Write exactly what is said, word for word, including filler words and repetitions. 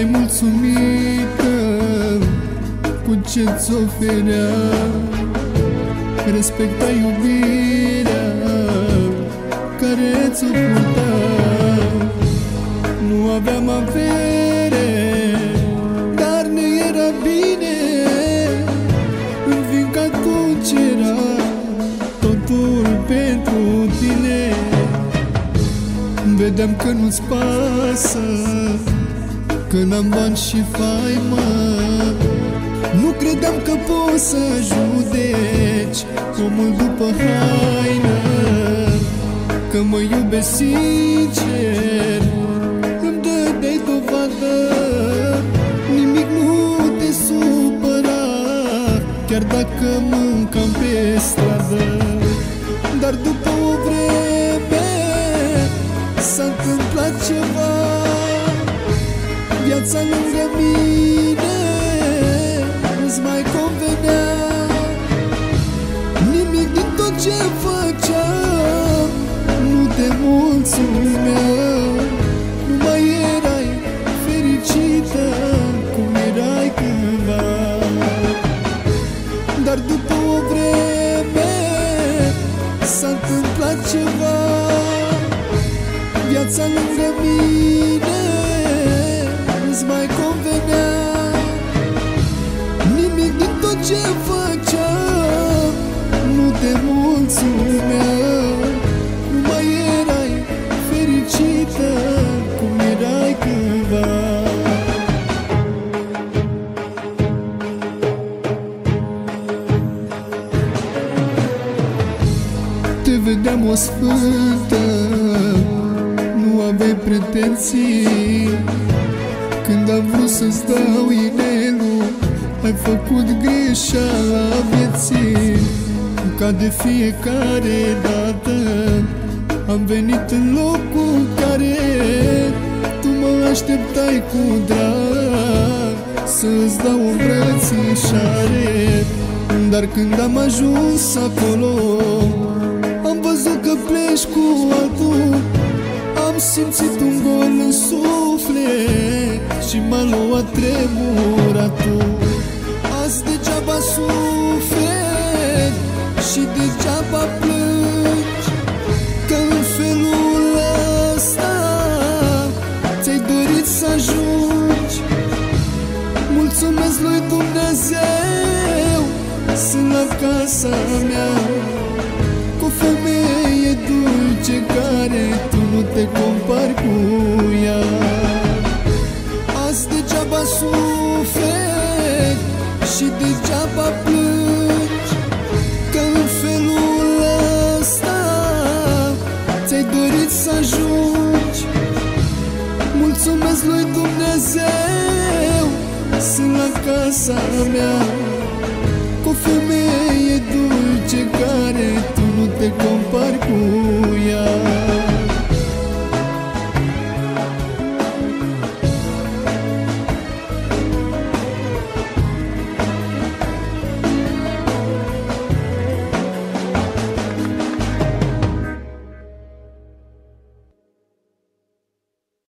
mulțumită cu ce-ți oferea. Respecta iubirea care ți-o purta. Nu aveam avere, dar ne era bine. Învincat cu ce-era, totul pentru tine. Vedeam că nu-ți pasă, că n-am bani și faimă. Nu credeam că poți să judeci omul după haină. Că mă iubești sincer, îmi dădeai dovadă. Nimic nu te supăra, chiar dacă mâncam pe stradă. Dar după o vreme s-a întâmplat ceva. Viața lângă mine nu-ți mai convenea. Nimic din tot ce făceam nu te mulțumea. Nu mai erai fericită cum erai cândva. Dar după o vreme s-a întâmplat ceva. Viața lângă mine nu-ți mai convenea. Nimic din tot ce făceam nu te mulțumea. Nu mai erai fericită cum erai cândva. Te vedeam o sfântă, nu aveai pretenții. Când am vrut să-ți dau inelul, ai făcut greșeala vieții. Ca de fiecare dată am venit în locul care tu mă așteptai cu drag să-ți dau o îmbrățișare. Dar când am ajuns acolo, am văzut că pleci cu altul. Am simțit un gol în suflet și m-a luat tremuratul. Azi degeaba suferi și degeaba plângi, că în felul ăsta ți-ai dorit să ajungi. Mulțumesc lui Dumnezeu, sunt la casa mea cu o femeie dulce care tu nu te compari cu ea. Azi degeaba suferi și degeaba plângi, că în felul ăsta ți-ai dorit să ajungi. Mulțumesc lui Dumnezeu, sunt la casa mea